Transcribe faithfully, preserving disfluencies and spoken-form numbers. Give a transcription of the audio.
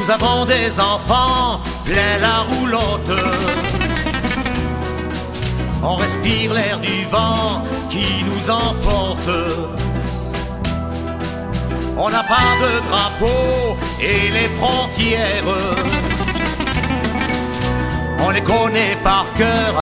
Nous avons des enfants plein la roulotte. On respire l'air du vent qui nous emporte. On n'a pas de drapeau et les frontières, on les connaît par cœur